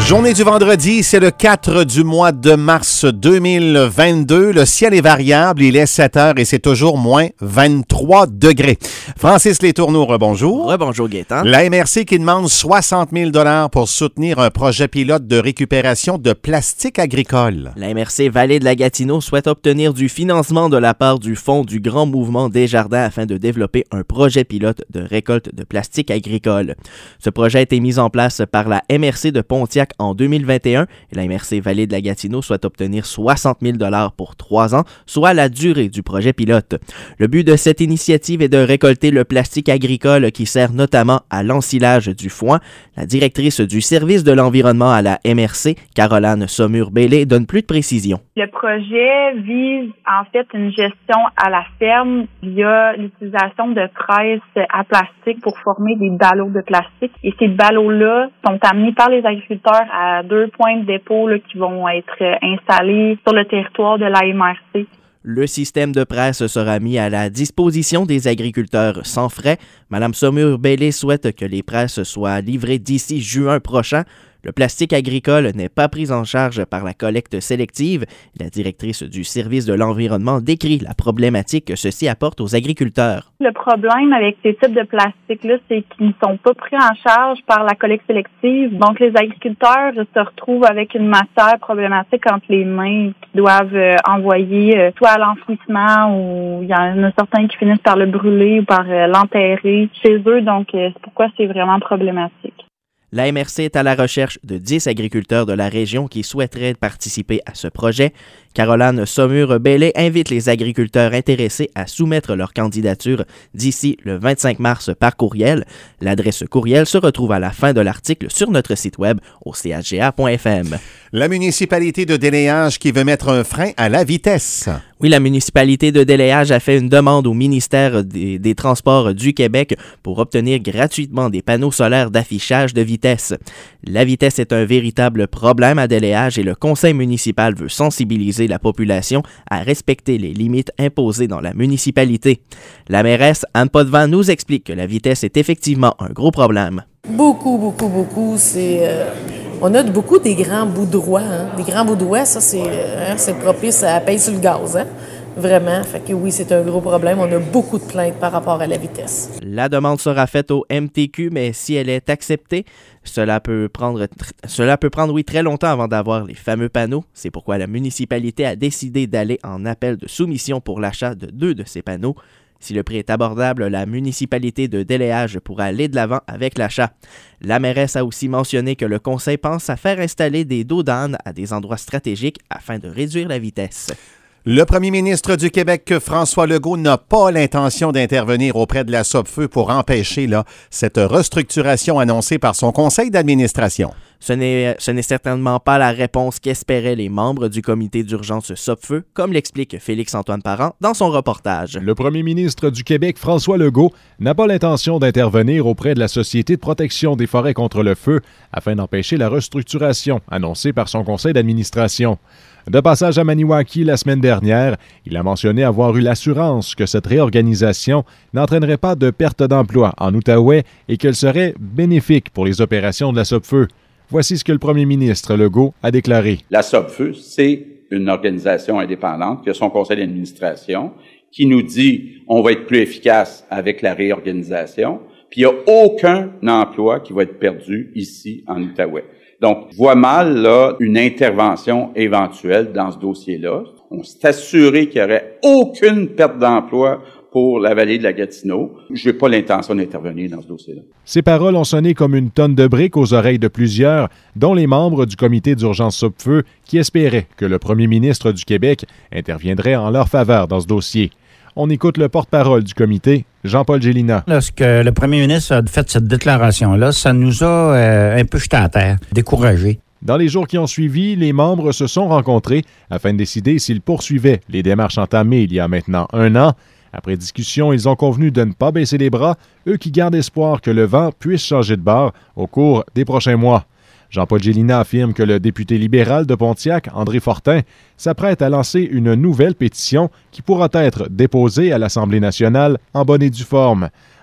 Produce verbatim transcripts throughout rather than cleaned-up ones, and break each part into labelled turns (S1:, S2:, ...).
S1: Journée du vendredi, c'est le quatre du mois de mars deux mille vingt-deux. Le ciel est variable, il est sept heures et c'est toujours moins vingt-trois degrés. Francis Letourneau, rebonjour.
S2: Rebonjour Gaétan.
S1: La M R C qui demande soixante mille dollars pour soutenir un projet pilote de récupération de plastique agricole.
S2: La M R C Vallée de la Gatineau souhaite obtenir du financement de la part du Fonds du Grand Mouvement Desjardins afin de développer un projet pilote de récolte de plastique agricole. Ce projet a été mis en place par la M R C de Pontiac en deux mille vingt et un et la M R C Vallée de la Gatineau souhaite obtenir soixante mille dollars pour trois ans, soit la durée du projet pilote. Le but de cette initiative est de récolter le plastique agricole qui sert notamment à l'ensilage du foin. La directrice du service de l'environnement à la M R C, Caroline Saumur-Bellé, donne plus de précisions.
S3: Le projet vise en fait une gestion à la ferme via l'utilisation de presses à plastique pour former des ballots de plastique. Et ces ballots-là sont amenés par les agriculteurs à deux points de dépôt là, qui vont être installés sur le territoire de la M R C.
S2: Le système de presse sera mis à la disposition des agriculteurs sans frais. Madame Saumur-Bellé souhaite que les presses soient livrées d'ici juin prochain. Le plastique agricole n'est pas pris en charge par la collecte sélective. La directrice du service de l'environnement décrit la problématique que ceci apporte aux agriculteurs.
S3: Le problème avec ces types de plastique-là, c'est qu'ils ne sont pas pris en charge par la collecte sélective. Donc, les agriculteurs se retrouvent avec une matière problématique entre les mains qu'ils doivent euh, envoyer euh, soit à l'enfouissement ou il y en a certains qui finissent par le brûler ou par euh, l'enterrer chez eux. Donc, euh, c'est pourquoi c'est vraiment problématique.
S2: La M R C est à la recherche de dix agriculteurs de la région qui souhaiteraient participer à ce projet. Caroline Saumur-Bellé invite les agriculteurs intéressés à soumettre leur candidature d'ici le vingt-cinq mars par courriel. L'adresse courriel se retrouve à la fin de l'article sur notre site web au c h g a point f m.
S1: La municipalité de Déléage qui veut mettre un frein à la vitesse.
S2: Oui, la municipalité de Déléage a fait une demande au ministère des, des Transports du Québec pour obtenir gratuitement des panneaux solaires d'affichage de vitesse. La vitesse est un véritable problème à Déléage et le conseil municipal veut sensibiliser la population à respecter les limites imposées dans la municipalité. La mairesse Anne Potvin nous explique que la vitesse est effectivement un gros problème.
S4: Beaucoup, beaucoup, beaucoup. C'est, euh, on a beaucoup des grands bouts droits. Hein. Des grands bouts droits, ça, c'est, hein, c'est propice à payer sur le gaz. Hein. Vraiment. Fait que oui, c'est un gros problème. On a beaucoup de plaintes par rapport à la vitesse.
S2: La demande sera faite au M T Q, mais si elle est acceptée, cela peut prendre, cela peut prendre, oui, très longtemps avant d'avoir les fameux panneaux. C'est pourquoi la municipalité a décidé d'aller en appel de soumission pour l'achat de deux de ces panneaux. Si le prix est abordable, la municipalité de Déléage pourra aller de l'avant avec l'achat. La mairesse a aussi mentionné que le conseil pense à faire installer des dos d'âne à des endroits stratégiques afin de réduire la vitesse.
S1: Le premier ministre du Québec, François Legault, n'a pas l'intention d'intervenir auprès de la Sopfeu pour empêcher là, cette restructuration annoncée par son conseil d'administration.
S2: Ce n'est, ce n'est certainement pas la réponse qu'espéraient les membres du comité d'urgence Sopfeu, comme l'explique Félix-Antoine Parent dans son reportage.
S5: Le premier ministre du Québec, François Legault, n'a pas l'intention d'intervenir auprès de la Société de protection des forêts contre le feu afin d'empêcher la restructuration annoncée par son conseil d'administration. De passage à Maniwaki la semaine dernière, il a mentionné avoir eu l'assurance que cette réorganisation n'entraînerait pas de perte d'emploi en Outaouais et qu'elle serait bénéfique pour les opérations de la Sopfeu. Voici ce que le premier ministre Legault a déclaré.
S6: La Sopfeu, c'est une organisation indépendante qui a son conseil d'administration qui nous dit on va être plus efficace avec la réorganisation, puis il n'y a aucun emploi qui va être perdu ici en Outaouais. Donc, je vois mal là une intervention éventuelle dans ce dossier-là. On s'est assuré qu'il n'y aurait aucune perte d'emploi pour la vallée de la Gatineau. Je n'ai pas l'intention d'intervenir dans ce dossier-là.
S5: Ces paroles ont sonné comme une tonne de briques aux oreilles de plusieurs, dont les membres du comité d'urgence Sopfeu, qui espéraient que le premier ministre du Québec interviendrait en leur faveur dans ce dossier. On écoute le porte-parole du comité, Jean-Paul Gélina.
S7: Lorsque le premier ministre a fait cette déclaration-là, ça nous a euh, un peu jeté à terre, découragés.
S5: Dans les jours qui ont suivi, les membres se sont rencontrés afin de décider s'ils poursuivaient les démarches entamées il y a maintenant un an. Après discussion, ils ont convenu de ne pas baisser les bras, eux qui gardent espoir que le vent puisse changer de bord au cours des prochains mois. Jean-Paul Gélina affirme que le député libéral de Pontiac, André Fortin, s'apprête à lancer une nouvelle pétition qui pourra être déposée à l'Assemblée nationale en bonne et due forme.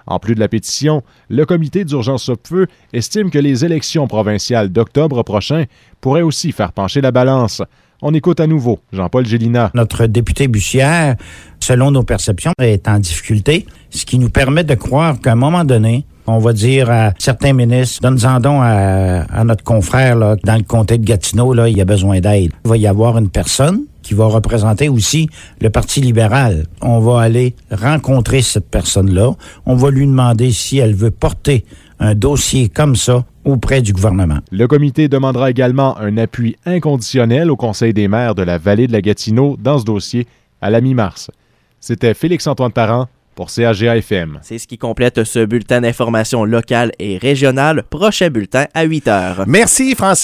S5: En plus de la pétition, le comité d'urgence Sopfeu estime que les élections provinciales d'octobre prochain pourraient aussi faire pencher la balance. On écoute à nouveau Jean-Paul Gélina.
S7: Notre député Bussière, selon nos perceptions, est en difficulté, ce qui nous permet de croire qu'à un moment donné, on va dire à certains ministres, donne-en donc à, à notre confrère là, dans le comté de Gatineau, là, il y a besoin d'aide. Il va y avoir une personne qui va représenter aussi le Parti libéral. On va aller rencontrer cette personne-là. On va lui demander si elle veut porter un dossier comme ça auprès du gouvernement.
S5: Le comité demandera également un appui inconditionnel au Conseil des maires de la vallée de la Gatineau dans ce dossier à la mi-mars. C'était Félix-Antoine Parent pour C A G A F M.
S2: C'est ce qui complète ce bulletin d'information locale et régionale. Prochain bulletin à huit heures.
S1: Merci, Francis.